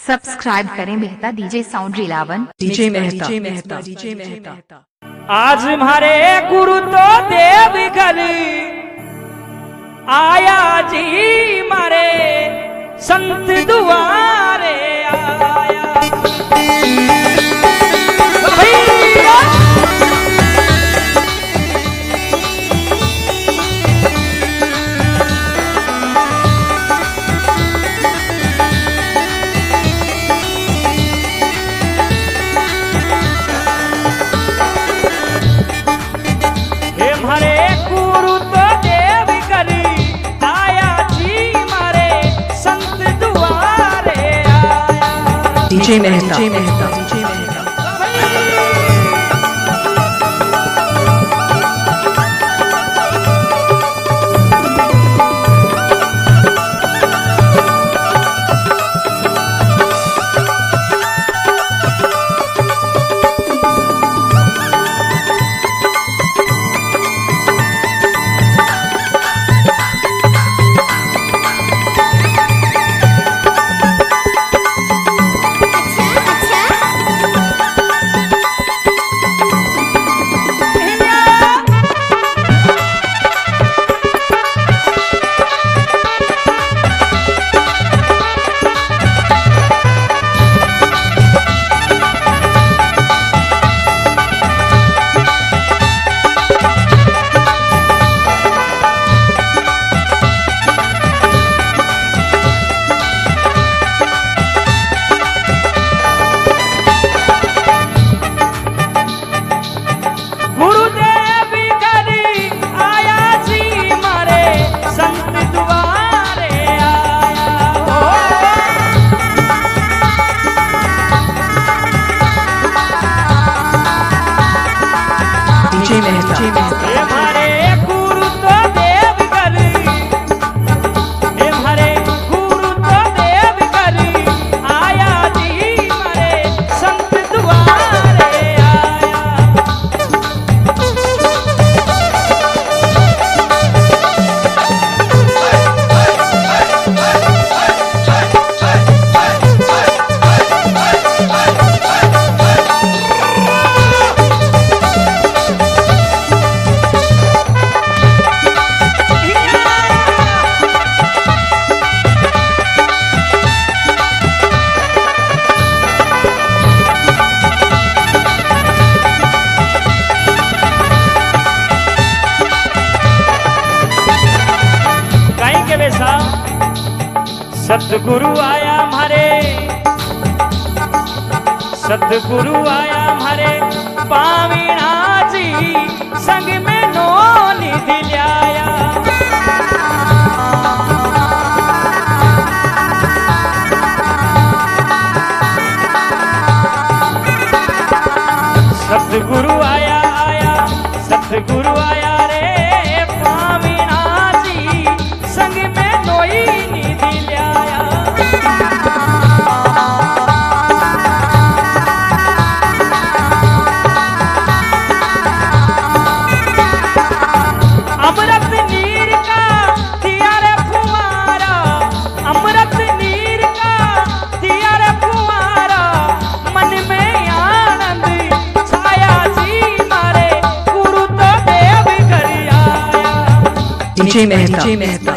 Subscribe करें Mehta DJ sound रिलावन DJ Mehta. आज हमारे गुरु तो देव घर आया जी, मारे संत दुआरे आया। हमारे गुरु तो देव घर आया जी, मारे संत दुआरे आया। डीजे मेहता। हमारे गुरु तो देव घर, हमारे गुरु तो देव घर आया जी, मारे संत दुआरे आया। सतगुरु आया हमारे, सतगुरु आया हमारे पावीना जी, संग में नो निधि लाया। सतगुरु आया सतगुरु आया रे पावीना जी, संग में नोई निधि लाया। अमृत नीर का दिया रे फुवारा, अमृत नीर का दिया रे फुवारा, मन में आनंद छाया जी, मारे गुरु तो देव घर आया। डीजे मेहता।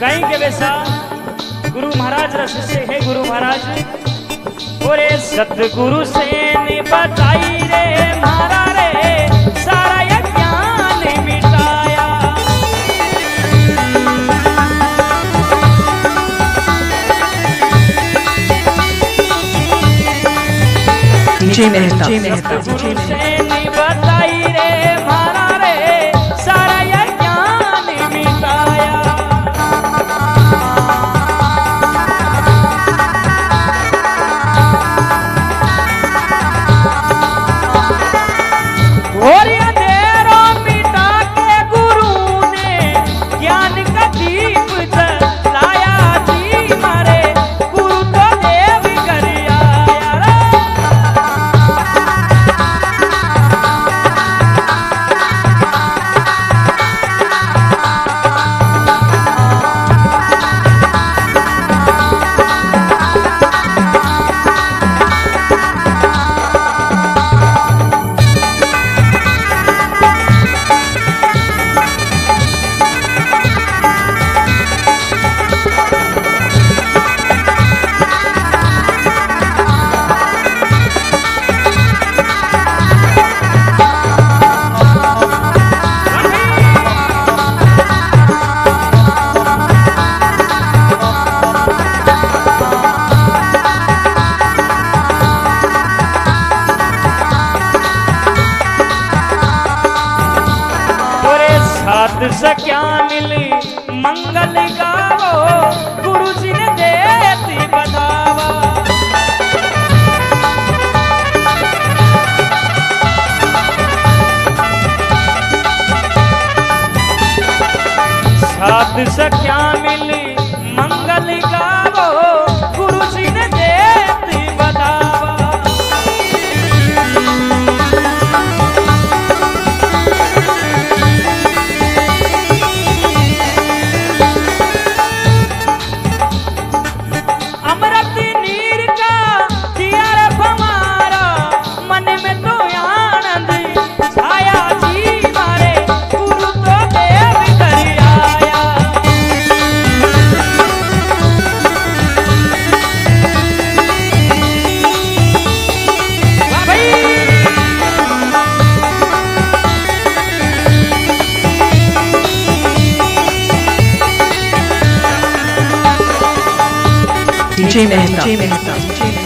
कहीं के वैसा गुरु महाराज रस से है गुरु महाराज ओरे सतगुरु से ने बताई रे मारा रे सारा ये ज्ञान मिटाया DJ Mehta. सतगुरु से ने बताई रे मारा रे सारा ये ज्ञान मिटाया और अंधेरों मिटा के गुरु ने ज्ञान का दीप जलाया जी मारे गुरु तो देव कर आया रे। साथ सख्या मिली मंगल गावो गुरु जी ने देती बतावा साथ सख्या मिली मंगल गावो गुरु जी ने देती बतावा अमृत नीर का दिया रे हमारा मन में तो आनंद छाया जी मारे गुरु तो देव कर आया वाह भाई DJ Mehta.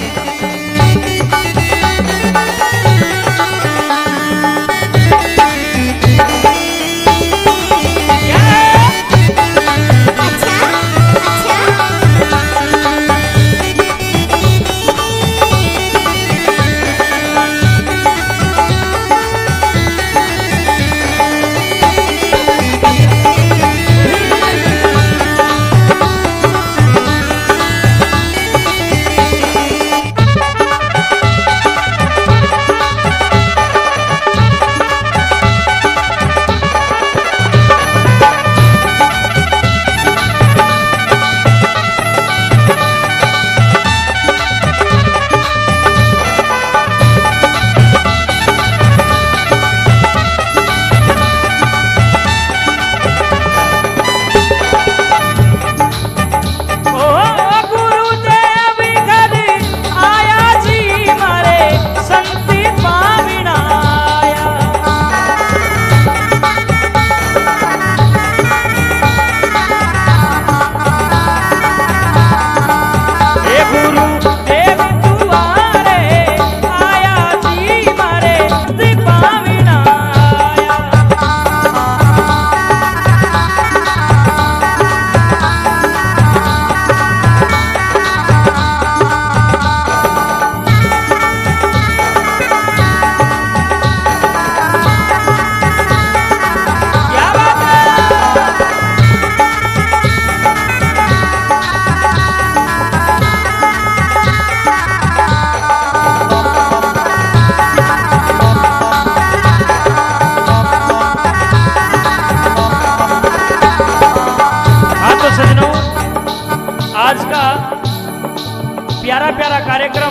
प्यारा प्यारा कार्यक्रम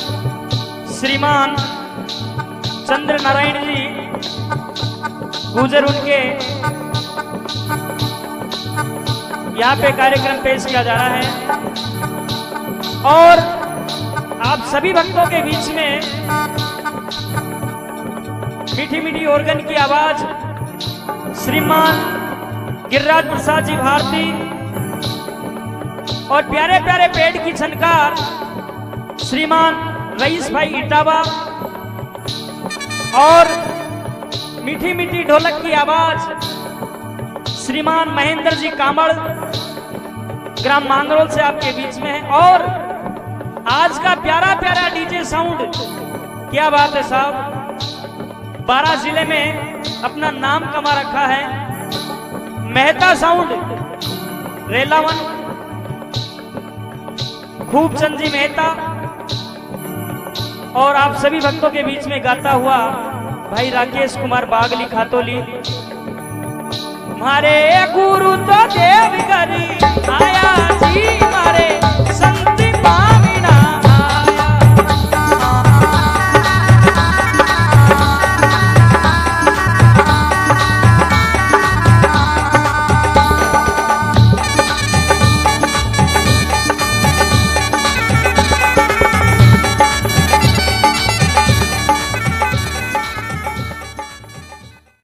श्रीमान चंद्र नारायण जी गुजर उनके यहाँ पे कार्यक्रम पेश किया जा रहा है और आप सभी भक्तों के बीच में मीठी मीठी ऑर्गन की आवाज श्रीमान गिरिराज प्रसाद जी भारती और प्यारे प्यारे पेड़ की छनकार श्रीमान रईस भाई इटावा और मीठी मीठी ढोलक की आवाज श्रीमान महेंद्र जी कामड़ ग्राम मांगरोल से आपके बीच में है। और आज का प्यारा प्यारा डीजे साउंड, क्या बात है साहब, 12 जिले में अपना नाम कमा रखा है। मेहता साउंड रेलावन, खूबचंद जी मेहता और आप सभी भक्तों के बीच में गाता हुआ भाई राकेश कुमार बागली खातोली। मारे गुरु तो